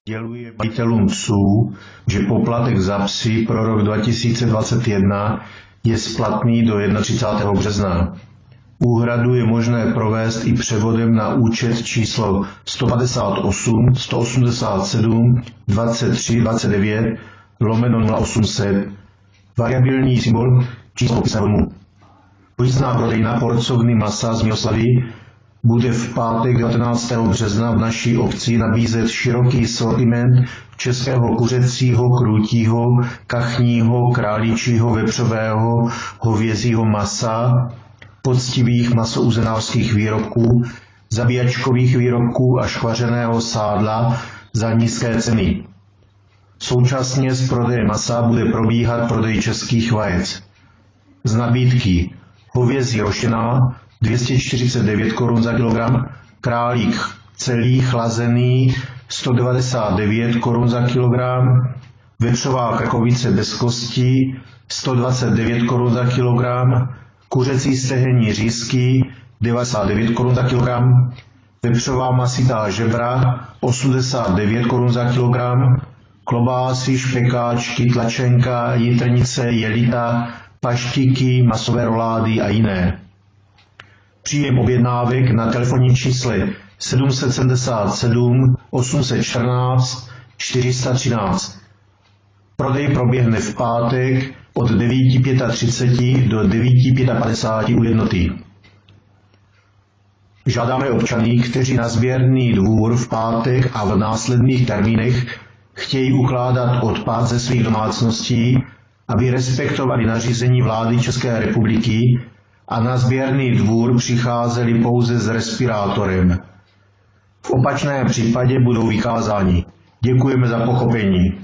Sděluje majitelům psů, že poplatek za psy pro rok 2021 je splatný do 31. března. Úhradu je možné provést i převodem na účet číslo 158 187 23 29 /0800. Variabilní symbol číslo popisného. Pojízdná prodejna porcovny masa z Miloslavy bude v pátek 19. března v naší obci nabízet široký sortiment českého kuřecího, krůtího, kachního, králičího, vepřového, hovězího masa, poctivých masouzenářských výrobků, zabíjačkových výrobků a škvařeného sádla za nízké ceny. Současně z prodeje masa bude probíhat prodej českých vajec. Z nabídky hovězí roštěná 249 korun za kilogram, králík celý chlazený 199 korun za kilogram, vepřová krkovice bez kostí 129 korun za kilogram, kuřecí stehenní řízky 99 korun za kilogram, vepřová masitá žebra 89 korun za kilogram, klobásy, špekáčky, tlačenka, jitrnice, jelita, paštiky, masové rolády a jiné. Příjem objednávek na telefonní čísle 777 814 413. Prodej proběhne v pátek od 9:35 do 9:55 u jednoty. Žádáme občany, kteří na sběrný dvůr v pátek a v následných termínech chtějí ukládat odpad ze svých domácností, aby respektovali nařízení vlády České republiky a na sběrný dvůr přicházeli pouze s respirátorem. V opačném případě budou vykázáni. Děkujeme za pochopení.